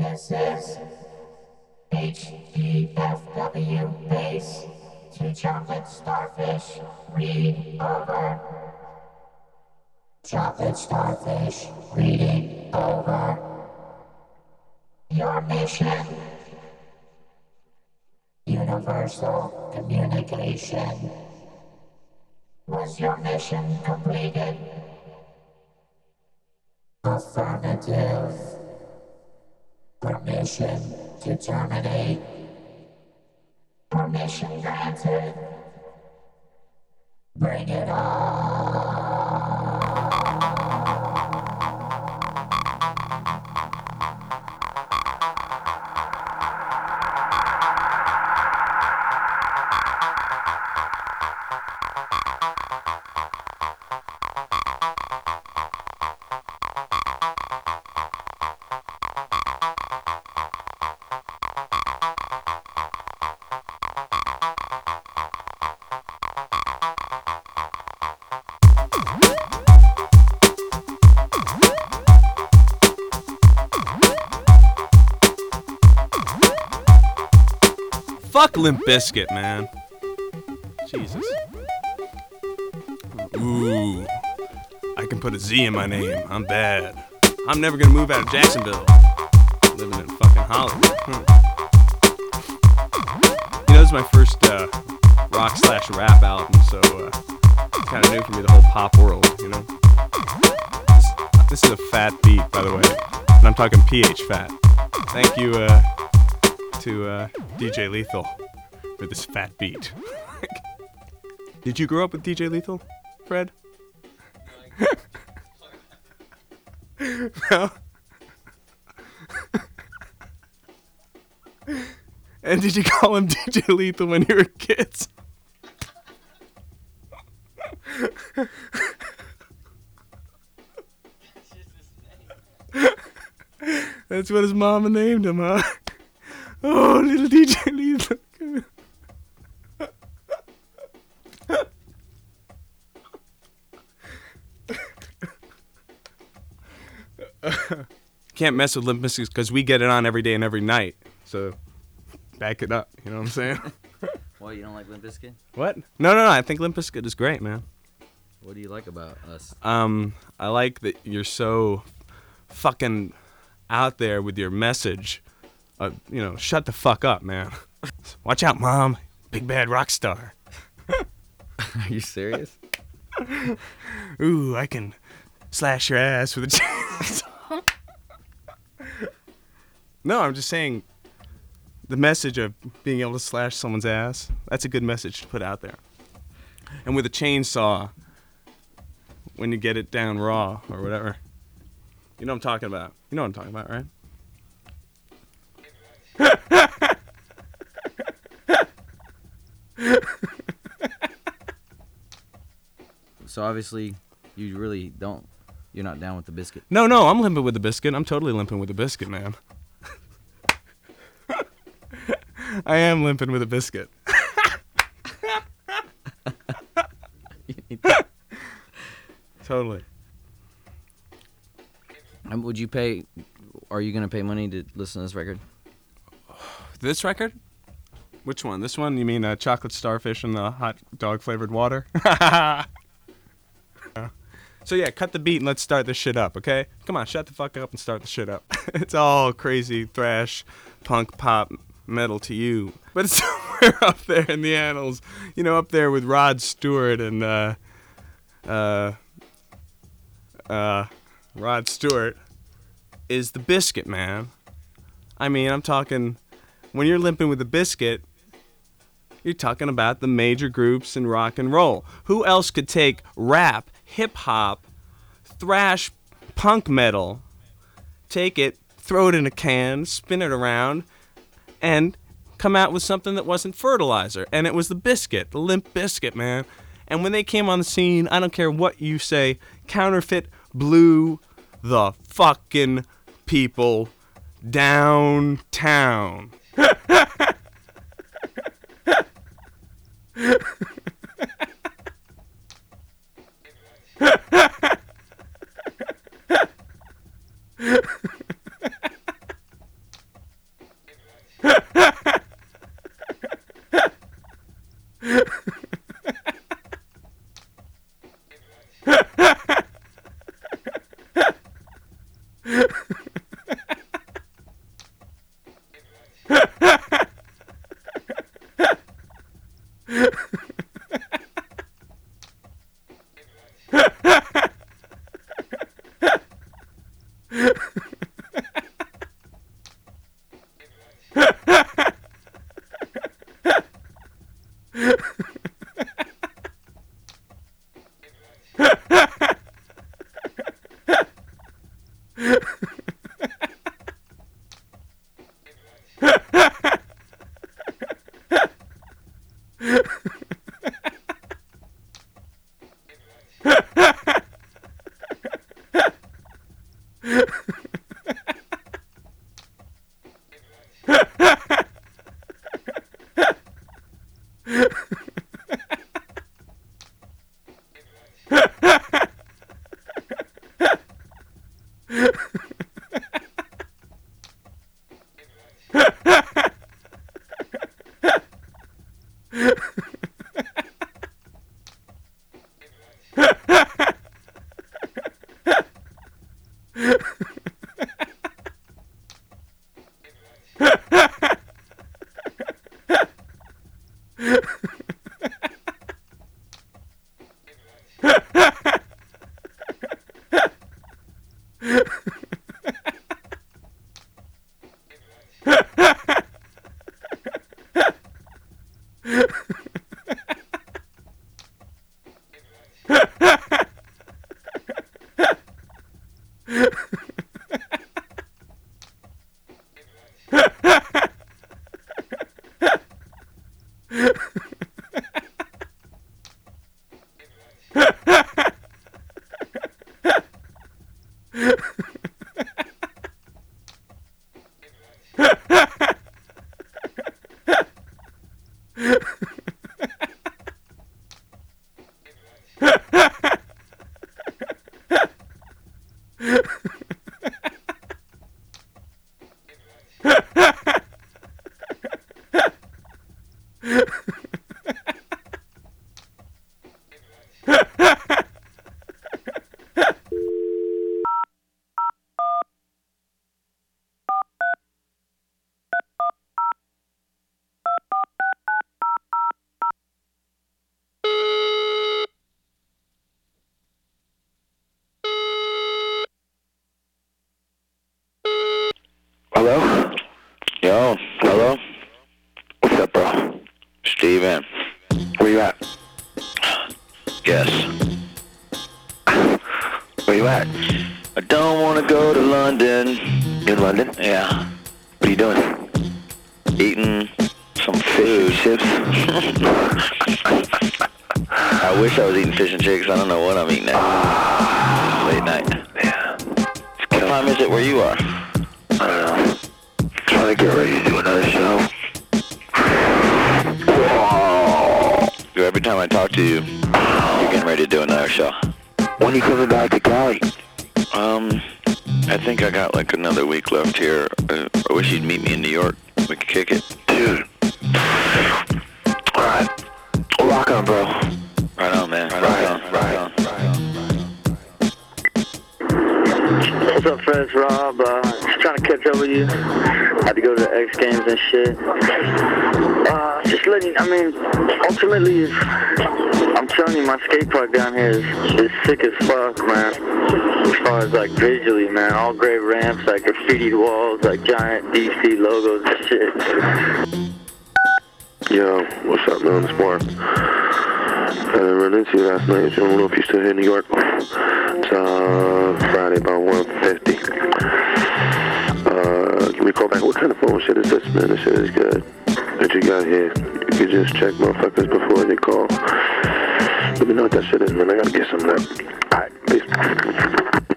This is HEFW base to chocolate starfish. Read over. Chocolate starfish. Reading over. Your mission. Universal communication. Was your mission completed? Affirmative. Permission to terminate. Permission granted. Bring it on. Fuck Limp Bizkit, man. Jesus. Ooh. I can put a Z in my name. I'm bad. I'm never gonna move out of Jacksonville. Living in fucking Hollywood. You know, this is my first rock/rap album, so it's kind of new for me, the whole pop world, you know? This is a fat beat, by the way. And I'm talking PH fat. Thank you, to DJ Lethal for this fat beat. Did you grow up with DJ Lethal, Fred? No. And did you call him DJ Lethal when you were kids? That's what his mama named him, huh? Oh, little DJ Lethal. Can't mess with Limp Bizkit because we get it on every day and every night. So, back it up. You know what I'm saying? What, you don't like Limp Bizkit? What? No. I think Limp Bizkit is great, man. What do you like about us? I like that you're so fucking out there with your message. Shut the fuck up, man. Watch out, Mom. Big bad rock star. Are you serious? Ooh, I can slash your ass with a chainsaw. No, I'm just saying the message of being able to slash someone's ass, that's a good message to put out there. And with a chainsaw, when you get it down raw or whatever. You know what I'm talking about. You know what I'm talking about, right? So obviously, you're not down with the biscuit. No, I'm limping with the biscuit. I'm totally limping with the biscuit, man. I am limping with a biscuit. Totally. Would you are you going to pay money to listen to this record? This record? Which one? This one? You mean chocolate starfish and the hot dog flavored water? So yeah, cut the beat and let's start this shit up, okay? Come on, shut the fuck up and start the shit up. It's all crazy thrash, punk, pop, metal to you. But it's somewhere up there in the annals. You know, up there with Rod Stewart and, Rod Stewart is the biscuit, man. I mean, I'm talking, when you're limping with the biscuit, you're talking about the major groups in rock and roll. Who else could take rap, hip-hop, thrash, punk metal, take it, throw it in a can, spin it around, and come out with something that wasn't fertilizer? And it was the biscuit, the Limp Bizkit, man. And when they came on the scene, I don't care what you say, Counterfeit blew the fucking people downtown. Hello? Yo, hello? What's up, bro? Steven. Where you at? Yes. Where you at? I don't want to go to London. You in London? Yeah. What are you doing? Eating some food. Chips? I wish I was eating fish and chips. I don't know what I'm eating at. Late night. Yeah. What time is it where you are? I don't know. Trying to get ready to do another show. Every time I talk to you, you're getting ready to do another show. When are you coming back to Cali? I think I got like another week left here. I wish you'd meet me in New York. We could kick it. Dude. Alright. Rock on, bro. Right on, man. Right on. What's up, Fred? It's Rob. Just trying to catch up with you. Had to go to the X Games and shit. Just letting, ultimately, I'm telling you, my skate park down here is sick as fuck, man. As far as, like, visually, man. All gray ramps, like, graffitied walls, like, giant DC logos and shit. Yo, what's up, man? It's Mark. I ran into you last night. I don't know if you're still here in New York. It's Friday about 1:50. Give me a call back. What kind of phone shit is this, man? This shit is good. What you got here? You can just check motherfuckers before they call. Let me know what that shit is, man. I gotta get some of that. Alright, peace.